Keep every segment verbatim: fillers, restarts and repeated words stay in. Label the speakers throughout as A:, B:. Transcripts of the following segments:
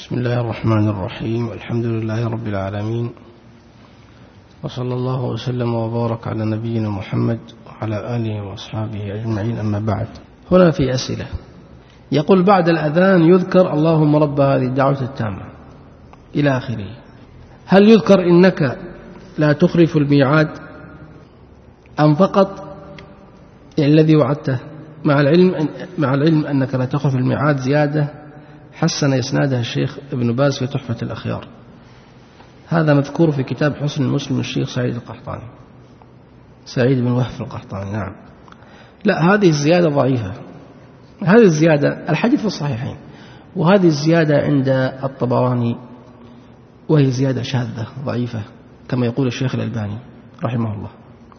A: بسم الله الرحمن الرحيم. الحمد لله رب العالمين، وصلى الله وسلم وبارك على نبينا محمد وعلى آله وأصحابه أجمعين. أما بعد، هنا في أسئلة. يقول: بعد الأذان يذكر اللهم رب هذه الدعوة التامة إلى آخره، هل يذكر إنك لا تخلف الميعاد أم فقط الذي وعدته؟ مع العلم مع العلم أنك لا تخلف الميعاد زيادة حسن إسنادها الشيخ ابن باز في تحفة الأخيار. هذا مذكور في كتاب حسن المسلم الشيخ سعيد القحطاني سعيد بن وهف القحطاني. نعم، لا، هذه الزيادة ضعيفة. هذه الزيادة الحديث في الصحيحين، وهذه الزيادة عند الطبراني، وهي زيادة شاذة ضعيفة كما يقول الشيخ الألباني رحمه الله.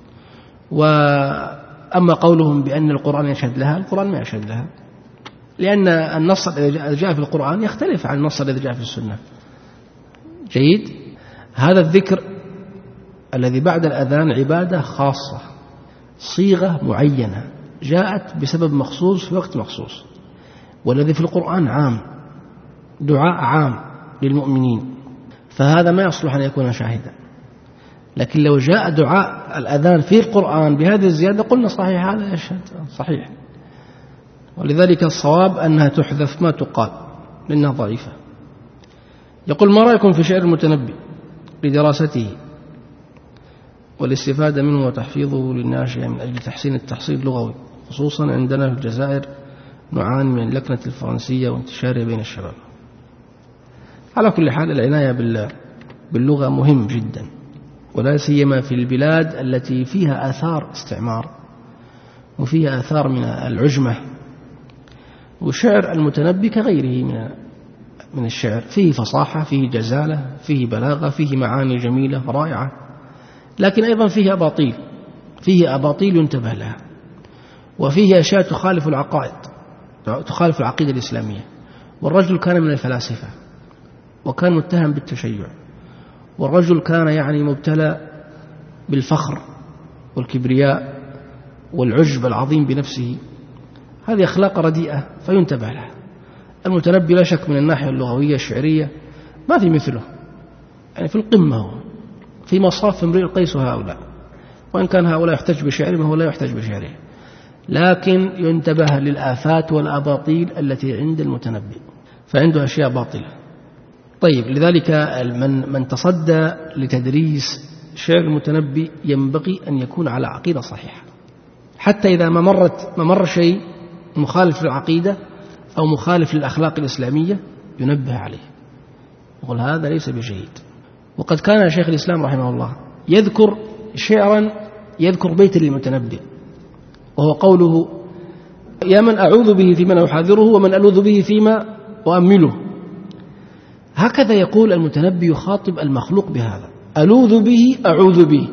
A: وأما قولهم بأن القرآن يشهد لها، القرآن ما يشهد لها، لأن النص الذي جاء في القرآن يختلف عن النص الذي جاء في السنة. جيد. هذا الذكر الذي بعد الأذان عبادة خاصة، صيغة معينة جاءت بسبب مخصوص في وقت مخصوص، والذي في القرآن عام، دعاء عام للمؤمنين، فهذا ما يصلح أن يكون شاهدا. لكن لو جاء دعاء الأذان في القرآن بهذه الزيادة قلنا صحيح، هذا يشهد صحيح. ولذلك الصواب أنها تحذف ما تقال لأنها ضعيفة. يقول: ما رأيكم في شعر المتنبي لدراسته والاستفادة منه وتحفيظه للناشئة من أجل تحسين التحصيل اللغوي، خصوصا عندنا في الجزائر نعاني من اللكنة الفرنسية وانتشارها بين الشباب. على كل حال، العناية باللغة مهم جدا، ولا سيما في البلاد التي فيها آثار استعمار وفيها آثار من العجمة. وشعر المتنبي كغيره من من الشعر، فيه فصاحة، فيه جزالة، فيه بلاغة، فيه معاني جميلة رائعة، لكن أيضا فيه أباطيل فيه أباطيل ينتبه لها، وفيه أشياء تخالف العقائد، تخالف العقيدة الإسلامية. والرجل كان من الفلاسفة، وكان متهم بالتشيع، والرجل كان يعني مبتلى بالفخر والكبرياء والعجب العظيم بنفسه. هذه أخلاق رديئة فينتبه لها. المتنبي لا شك من الناحية اللغوية الشعرية ما في مثله، يعني في القمة، هو في مصاف امرئ القيس هؤلاء، وإن كان هؤلاء يحتج بشعرهم وهو لا يحتج بشعره، لكن ينتبه للآفات والأباطيل التي عند المتنبي، فعنده أشياء باطلة. طيب، لذلك من من تصدى لتدريس شعر المتنبي ينبغي أن يكون على عقيدة صحيحة، حتى إذا ما مرت ما مر شيء مخالف للعقيدة أو مخالف للأخلاق الإسلامية ينبه عليه، يقول هذا ليس بجيد. وقد كان شيخ الإسلام رحمه الله يذكر شعرا، يذكر بيت للمتنبي، وهو قوله: يا من أعوذ به فيمن أحاذره ومن ألوذ به فيما أؤمله. هكذا يقول المتنبي، يخاطب المخلوق بهذا: ألوذ به أعوذ به.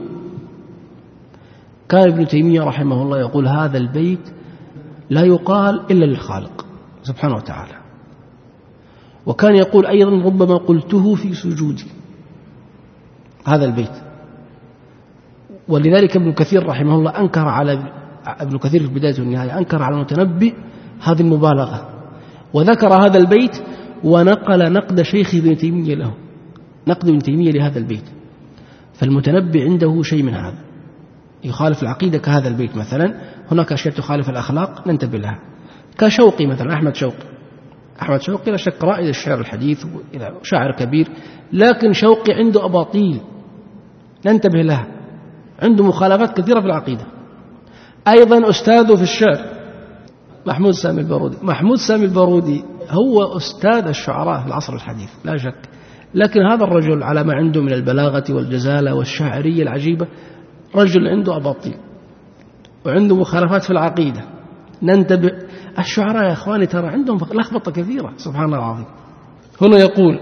A: كان ابن تيمية رحمه الله يقول: هذا البيت لا يقال إلا للخالق سبحانه وتعالى. وكان يقول أيضا: ربما قلته في سجودي، هذا البيت. ولذلك ابن كثير رحمه الله أنكر على ابن كثير في بداية والنهاية أنكر على المتنبي هذه المبالغة، وذكر هذا البيت ونقل نقد شيخ ابن تيمية له، نقد ابن تيمية لهذا البيت. فالمتنبي عنده شيء من هذا يخالف العقيدة، كهذا البيت مثلا. هناك أشياء تخالف الأخلاق ننتبه لها، كشوقي مثلا، أحمد شوقي أحمد شوقي لا شك رائد الشعر الحديث، شاعر كبير، لكن شوقي عنده أباطيل ننتبه لها، عنده مخالفات كثيرة في العقيدة. أيضا أستاذه في الشعر محمود سامي البارودي محمود سامي البارودي هو أستاذ الشعراء في العصر الحديث لا شك، لكن هذا الرجل على ما عنده من البلاغة والجزالة والشاعرية العجيبة، رجل عنده أباطيل وعنده مخالفات في العقيدة. ننتبه. الشعراء يا أخواني ترى عندهم لخبطة كثيرة، سبحان الله العظيم. هنا يقول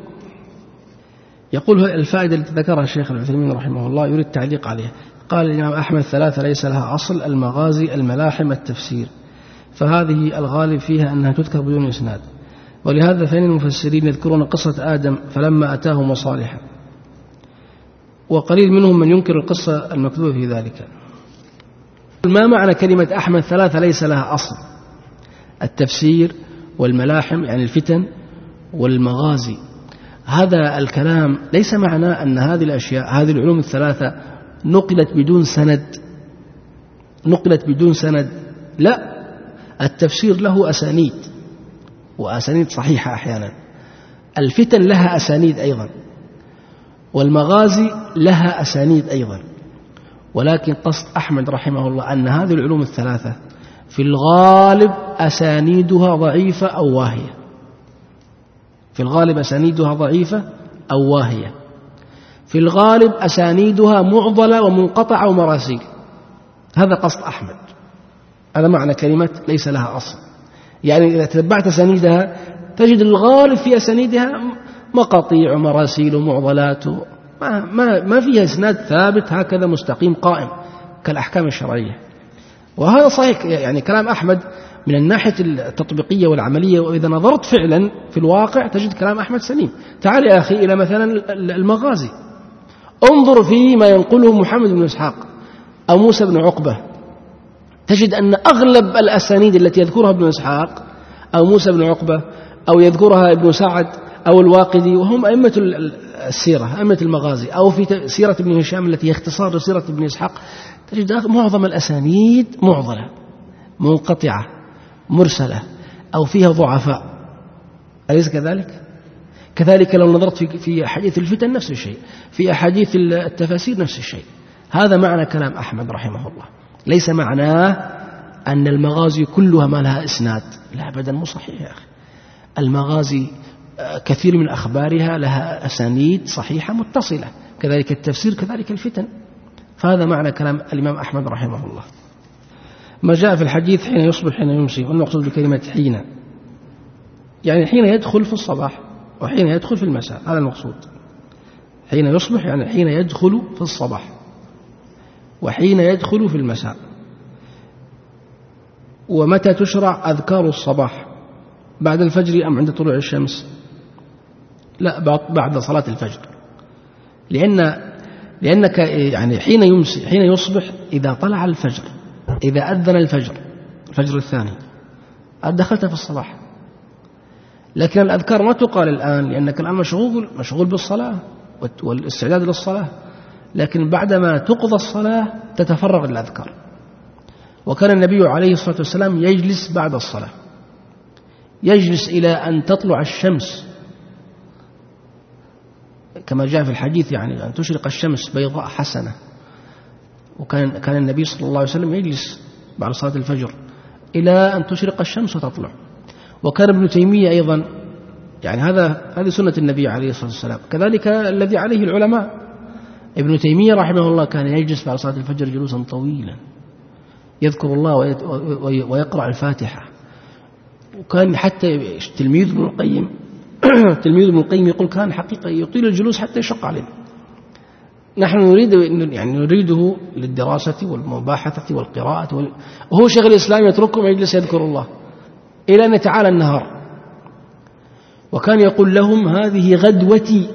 A: يقول الفائدة التي ذكرها الشيخ العثيمين رحمه الله يريد تعليق عليها. قال الإمام أحمد: ثلاثة ليس لها أصل: المغازي، الملاحم، التفسير، فهذه الغالب فيها أنها تذكر بدون إسناد، ولهذا فإن المفسرين يذكرون قصة آدم فلما أتاه مصالحا، وقليل منهم من ينكر القصة المكذوبة في ذلك. ما معنى كلمة أحمد ثلاثة ليس لها أصل؟ التفسير والملاحم يعني الفتن، والمغازي. هذا الكلام ليس معناه أن هذه الأشياء هذه العلوم الثلاثة نقلت بدون سند نقلت بدون سند لا، التفسير له أسانيد وأسانيد صحيحة أحيانا، الفتن لها أسانيد أيضا، والمغازي لها أسانيد أيضا. ولكن قصد أحمد رحمه الله أن هذه العلوم الثلاثة في الغالب أسانيدها ضعيفة أو واهية، في الغالب أسانيدها ضعيفة أو واهية، في الغالب أسانيدها معضلة ومنقطعة ومراسيل. هذا قصد أحمد، هذا معنى كلمة ليس لها أصل. يعني إذا تتبعت أسانيدها تجد الغالب في أسانيدها مقاطيع ومراسيل ومعضلات، ما, ما, ما فيها إسناد ثابت هكذا مستقيم قائم كالأحكام الشرعية. وهذا صحيح، يعني كلام أحمد من الناحية التطبيقية والعملية، وإذا نظرت فعلا في الواقع تجد كلام أحمد سليم. تعال يا أخي إلى مثلا المغازي، انظر في ما ينقله محمد بن إسحاق أو موسى بن عقبة، تجد أن أغلب الأسانيد التي يذكرها ابن إسحاق أو موسى بن عقبة أو يذكرها ابن سعد أو الواقدي، وهم أئمة السيرة أئمة المغازي، أو في سيرة ابن هشام التي اختصار سيرة ابن إسحاق، تجد معظم الأسانيد معضلة منقطعة مرسلة أو فيها ضعفاء. أليس كذلك؟ كذلك لو نظرت في في أحاديث الفتن نفس الشيء، في أحاديث التفاسير نفس الشيء. هذا معنى كلام أحمد رحمه الله، ليس معناه أن المغازي كلها ما لها إسناد، لا أبدا، مو صحيح يا أخي. المغازي كثير من أخبارها لها أسانيد صحيحة متصلة، كذلك التفسير كذلك الفتن. فهذا معنى كلام الإمام أحمد رحمه الله. ما جاء في الحديث حين يصبح حين يمسي، والمقصود بكلمة حين يعني حين يدخل في الصباح وحين يدخل في المساء، هذا المقصود. حين يصبح يعني حين يدخل في الصباح وحين يدخل في المساء. ومتى تشرع أذكار الصباح؟ بعد الفجر أم عند طلوع الشمس؟ لا، بعد صلاة الفجر، لأن لأنك يعني حين يمسي حين يصبح إذا طلع الفجر، إذا أذن الفجر الفجر الثاني دخلت في الصباح. لكن الأذكار ما تقال الآن لأنك الآن مشغول مشغول بالصلاة والاستعداد للصلاة، لكن بعدما تقضى الصلاة تتفرغ الأذكار. وكان النبي عليه الصلاة والسلام يجلس بعد الصلاة، يجلس إلى أن تطلع الشمس، كما جاء في الحديث يعني أن تشرق الشمس بيضاء حسنة. وكان كان النبي صلى الله عليه وسلم يجلس بعد صلاة الفجر إلى أن تشرق الشمس وتطلع. وكان ابن تيمية أيضا، يعني هذا هذه سنة النبي عليه الصلاة والسلام، كذلك الذي عليه العلماء. ابن تيمية رحمه الله كان يجلس بعد صلاة الفجر جلوسا طويلا يذكر الله ويقرأ الفاتحة. وكان حتى تلميذ ابن القيم تلميذ ابن القيم يقول كان حقيقة يطيل الجلوس حتى يشق عليه. نحن نريد يعني نريده للدراسة والمباحثة والقراءة وال... وهو شيخ الإسلام يتركهم يجلس يذكر الله إلى أن يتعالى النهار. وكان يقول لهم هذه غدوتي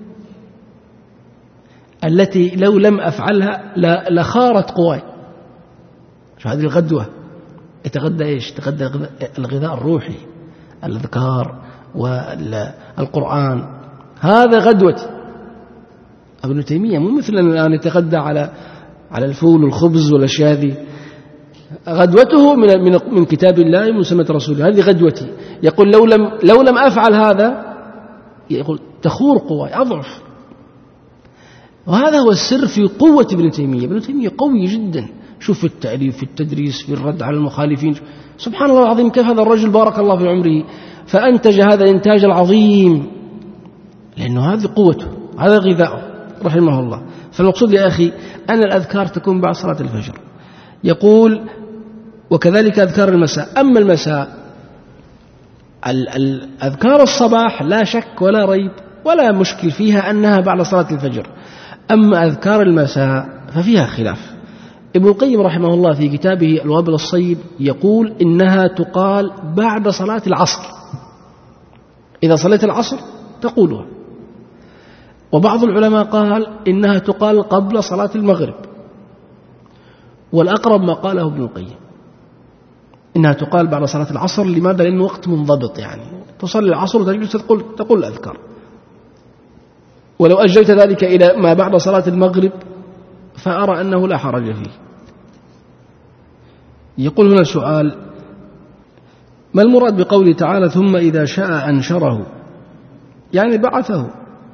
A: التي لو لم أفعلها لخارت قواي. شو هذه الغدوة؟ يتغدى إيش؟ يتغدى الغذاء الروحي، الأذكار والقرآن، هذا غدوتي. ابن تيمية مو مثلنا الآن يتغدى على على الفول والخبز والأشياء هذه. غدوته من من من كتاب الله ومن سنة رسوله، هذه غدوتي. يقول لو لم لو لم أفعل هذا يقول تخور قواي، أضعف. وهذا هو السر في قوة ابن تيمية. ابن تيمية قوي جدا، شوف في التأليف، في التدريس، في الرد على المخالفين. سبحان الله العظيم، كيف هذا الرجل بارك الله في عمره فأنتج هذا الإنتاج العظيم، لأنه هذه قوته، هذا غذاؤه رحمه الله. فالمقصود يا أخي أن الأذكار تكون بعد صلاة الفجر. يقول وكذلك أذكار المساء. أما المساء الأذكار الصباح لا شك ولا ريب ولا مشكل فيها أنها بعد صلاة الفجر. أما أذكار المساء ففيها خلاف. ابن القيم رحمه الله في كتابه الوابل الصيب يقول إنها تقال بعد صلاة العصر، إذا صليت العصر تقولها. وبعض العلماء قال إنها تقال قبل صلاة المغرب، والأقرب ما قاله ابن القيم إنها تقال بعد صلاة العصر. لماذا؟ لأنه وقت منضبط، يعني تصلي العصر وتجلس تقول, تقول الأذكار. ولو أجلت ذلك إلى ما بعد صلاة المغرب فأرى أنه لا حرج فيه. يقول هنا سؤال: ما المراد بقوله تعالى ثم إذا شاء أنشره؟ يعني بعثه،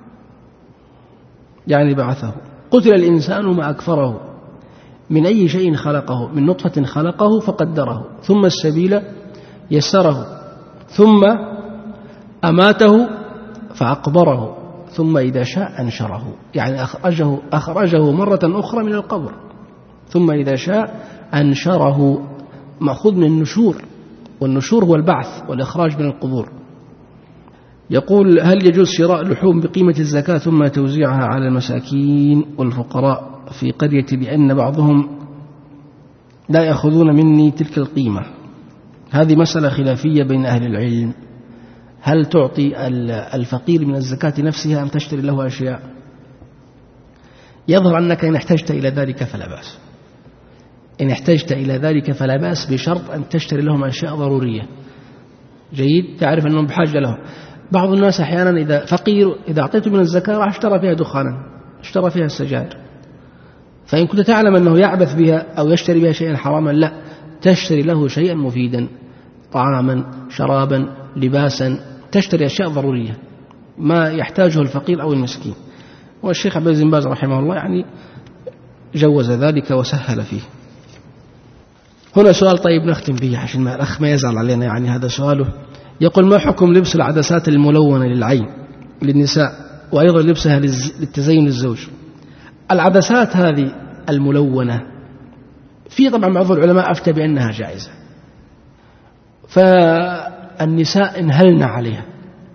A: يعني بعثه. قتل الإنسان ما أكفره، من أي شيء خلقه؟ من نطفة خلقه فقدره، ثم السبيل يسره، ثم أماته فأقبره، ثم إذا شاء أنشره، يعني أخرجه, أخرجه مرة أخرى من القبر. ثم إذا شاء أنشره، مأخوذ من النشور، والنشور هو البعث والإخراج من القبور. يقول: هل يجوز شراء لحوم بقيمة الزكاة ثم توزيعها على المساكين والفقراء في قرية بأن بعضهم لا يأخذون مني تلك القيمة؟ هذه مسألة خلافية بين أهل العلم. هل تعطي الفقير من الزكاة نفسها أم تشتري له أشياء؟ يظهر أنك إن احتجت إلى ذلك فلا بأس، إن احتجت إلى ذلك فلا بأس، بشرط أن تشتري لهم أشياء ضرورية. جيد، تعرف أنهم بحاجة لهم. بعض الناس أحيانا إذا فقير إذا أعطيته من الزكاة راح اشترى فيها دخانا، اشترى فيها السجائر. فإن كنت تعلم أنه يعبث بها أو يشتري بها شيئا حراما، لا، تشتري له شيئا مفيدا، طعاما، شرابا، لباسا، تشتري أشياء ضرورية ما يحتاجه الفقير أو المسكين. والشيخ عبد العزيز بن باز رحمه الله يعني جوز ذلك وسهل فيه. هنا سؤال طيب نختم به عشان ما الأخ ما يزعل علينا، يعني هذا سؤاله. يقول: ما حكم لبس العدسات الملونة للعين للنساء وأيضا لبسها للتزين للزوج؟ العدسات هذه الملونة في طبعا بعض العلماء أفتى بأنها جائزة، فالنساء انهلن عليها.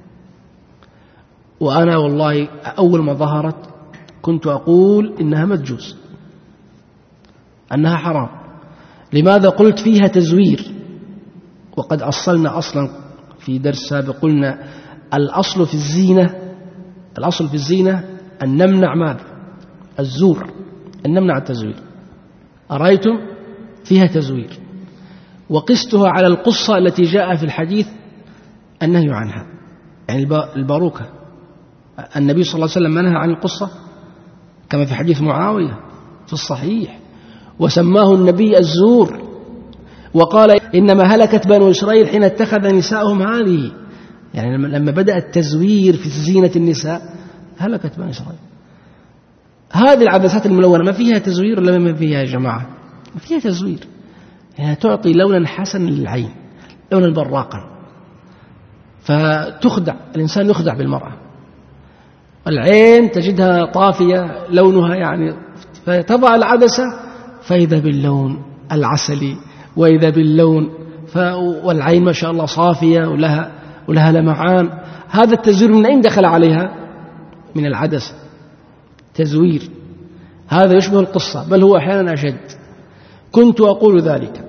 A: وأنا والله أول ما ظهرت كنت أقول إنها ما تجوز، أنها حرام. لماذا؟ قلت فيها تزوير، وقد أصلنا أصلا في درس سابق قلنا الأصل في الزينة، الأصل في الزينة أن نمنع ماذا؟ الزور، أن نمنع التزوير. أرأيتم فيها تزوير، وقستها على القصة التي جاء في الحديث النهي عنها، يعني الباروكة. النبي صلى الله عليه وسلم منهى عن القصة كما في حديث معاوية في الصحيح، وسماه النبي الزور، وقال: إنما هلكت بنو إسرائيل حين اتخذ نساءهم هذه. يعني لما بدأ التزوير في زينة النساء هلكت بنو إسرائيل. هذه العدسات الملونة ما فيها تزوير ولا ما فيها يا جماعة؟ ما فيها تزوير، يعني تعطي لونا حسنا للعين، لونا براقا، فتخدع الإنسان، يخدع بالمرأة. العين تجدها طافية لونها يعني، فتضع العدسة فإذا باللون العسلي، وإذا باللون ف... والعين ما شاء الله صافية ولها, ولها لمعان. هذا التزوير من أين دخل عليها؟ من العدسة، تزوير. هذا يشبه القصة، بل هو أحيانا أشد. كنت أقول ذلك،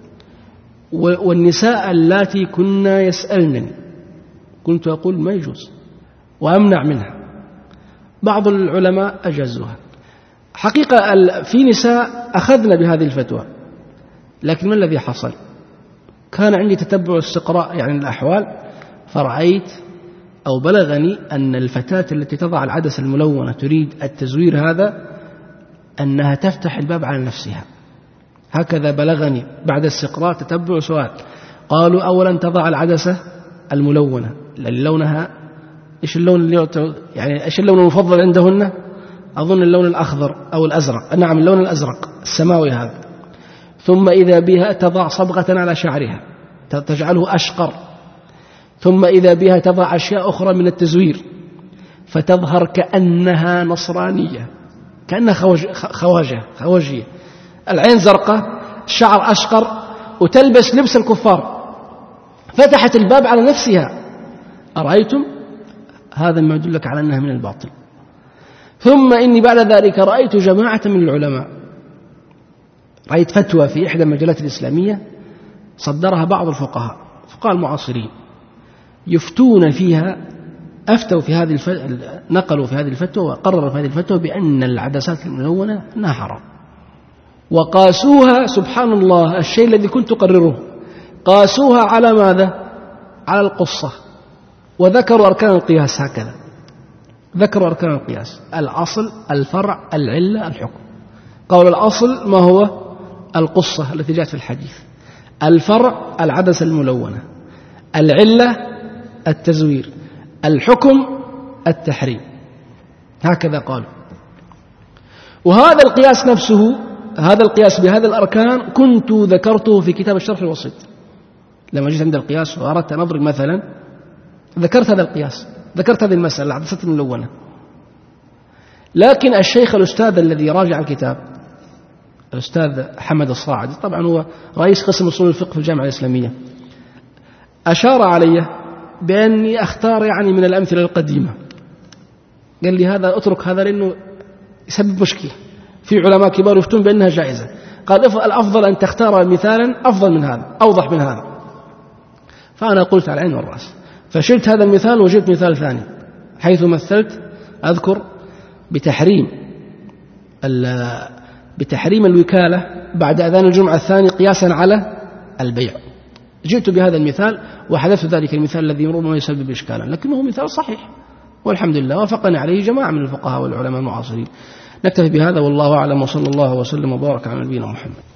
A: والنساء اللاتي كنا يسألنني كنت أقول ما يجوز وأمنع منها. بعض العلماء أجازوها. حقيقة في نساء أخذنا بهذه الفتوى، لكن ما الذي حصل؟ كان عندي تتبع استقراء يعني الأحوال، فرأيت أو بلغني أن الفتاة التي تضع العدسة الملونة تريد التزوير هذا أنها تفتح الباب على نفسها. هكذا بلغني بعد استقراء تتبع سؤال. قالوا: أولا تضع العدسة الملونة لونها إيش اللون اللي يعني إيش اللون المفضل عندهن؟ أظن اللون الأخضر أو الأزرق، نعم اللون الأزرق السماوي هذا. ثم إذا بها تضع صبغة على شعرها تجعله أشقر. ثم إذا بها تضع أشياء أخرى من التزوير فتظهر كأنها نصرانية، كأنها خواجة خواجية، العين زرقاء، الشعر أشقر، وتلبس لبس الكفار. فتحت الباب على نفسها. أرأيتم؟ هذا ما يدلك على أنها من الباطل. ثم إني بعد ذلك رأيت جماعة من العلماء، رأيت فتوى في إحدى المجلات الإسلامية صدرها بعض الفقهاء فقهاء المعاصرين يفتون فيها، أفتوا في هذه الفتوى، نقلوا في هذه الفتوى وقرروا في هذه الفتوى بأن العدسات الملونة أنها حرام، وقاسوها سبحان الله الشيء الذي كنت أقرره قاسوها على ماذا؟ على القصة. وذكروا أركان القياس هكذا، ذكروا أركان القياس: الأصل، الفرع، العلة، الحكم. قول الأصل ما هو؟ القصة التي جاءت في الحديث. الفرع العدسة الملونة. العلة التزوير. الحكم التحريم. هكذا قالوا. وهذا القياس نفسه، هذا القياس بهذا الأركان كنت ذكرته في كتاب الشرح الوسيط. لما جيت عند القياس وأردت أن أضرب مثلا ذكرت هذا القياس، ذكرت هذه المسألة العدسة الملونة. لكن الشيخ الأستاذ الذي راجع الكتاب، الأستاذ حمد الصاعدي، طبعا هو رئيس قسم أصول الفقه في الجامعة الإسلامية، أشار علي بأني أختار يعني من الأمثلة القديمة. قال لي هذا أترك هذا لأنه يسبب مشكلة، في علماء كبار يفتون بأنها جائزة. قال الأفضل أن تختار مثالا أفضل من هذا، أوضح من هذا. فأنا قلت على العين والرأس، فشلت هذا المثال وجدت مثال ثاني، حيث مثلت أذكر بتحريم بتحريم الوكالة بعد أذان الجمعة الثاني قياسا على البيع. جئت بهذا المثال وحذفت ذلك المثال الذي ربما يسبب إشكالا، لكنه مثال صحيح والحمد لله وافقني عليه جماعة من الفقهاء والعلماء المعاصرين. نكتفي بهذا والله أعلم، وصلى الله وسلم وبارك على نبينا محمد.